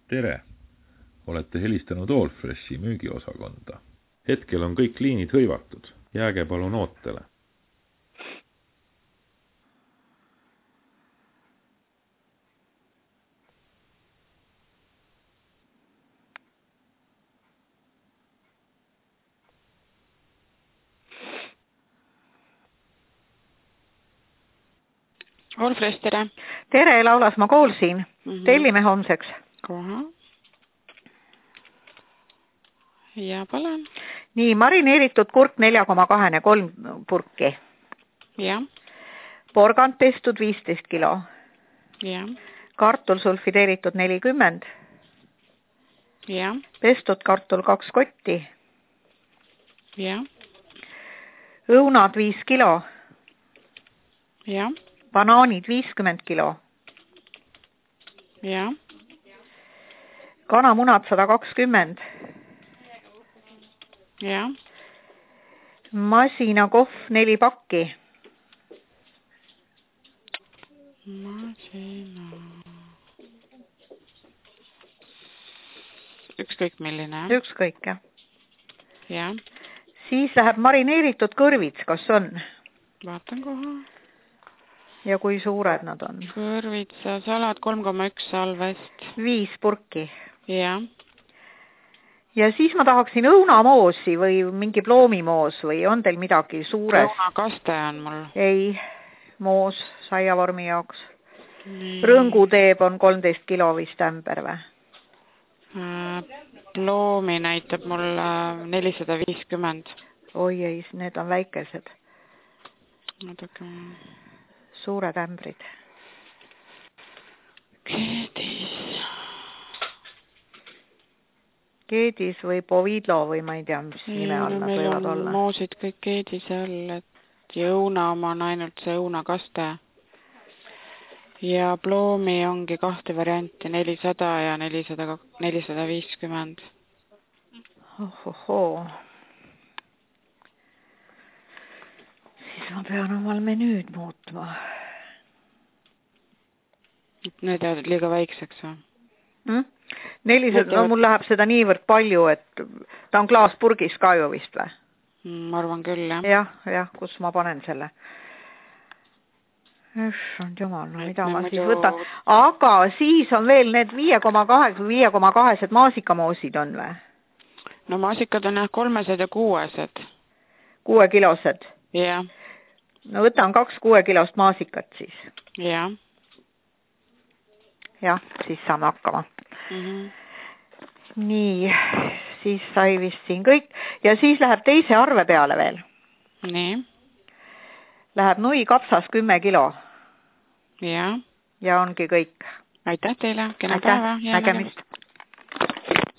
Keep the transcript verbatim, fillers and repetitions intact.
tere! Olete helistanud Allfreshi müügiosakonda. Hetkel on kõik liinid hõivatud. Jääge palun ootele. Allfresh, tere! Tere, Laulas, ma kuulsin. Mm-hmm. Tellime homseks. Koha. Ja palun. Nii, marineeritud kurk neli koma kaks kolm purki. Ja. Porgand pestud viisteist kilo. Ja. Kartul sulfideeritud nelikümmend. Ja. Pestud kartul kaks kotti. Ja. Õunad viis kilo. Ja. Banaanid viiskümmend kilo. Ja. Kanamunad sada kakskümmend. Ja. Masinakohv neli pakki. Masina. Ükskõik milline. Ükskõik, jah. Ja. Siis läheb marineeritud kõrvits, kas on? Vaatan koha. Ja kui suured nad on? Kõrvitsa salat kolm koma üks salvest. Viis purki. Ja. Ja siis ma tahaksin õunamoosi või mingi ploomimoos või on teil midagi suures? Õunakaste on mul. Ei, moos saiavormi jaoks. Nii. Rõnguteeb on kolmteist kilo vist ämber või? Ploomi näitab mul nelisada viiskümmend. Oi ei, need on väikesed. Natuke. Suured ämbrid. Keedis. Keedis või Povidlo või ma ei tea, mis nime all nad võivad olla. Meil on moosid kõik keedis all, et jõuna oma on ainult see õunakaste. Ja ploomi ongi kahte varianti, nelisada ja nelisada, nelisada viiskümmend. Ohohoo. Siis ma pean omal menüüd muutma. Need jäävad liiga väikseks või? Hmm? nelisada, no mul läheb seda niivõrd palju, et ta on klaaspurgis ka ju vist või? Ma arvan küll, jah. Jah, jah, kus ma panen selle. Üssand jumal, no mida ma siis võtan. Aga siis on veel need viie koma kaks või viie koma kaks maasikamoosid on või? No maasikad on jah kolmesed ja kuuesed. Kuuekilosed? Jah. No võtan kaks kuuekilost maasikat siis. Jah. Jah, siis saame hakkama. Mm-hmm. Nii, siis sai vist siin kõik. Ja siis läheb teise arve peale veel. Nii. Läheb nui kapsas kümme kilo. Ja. Ja ongi kõik. Aitäh teile, kena Aitäh. päeva. Nägemist.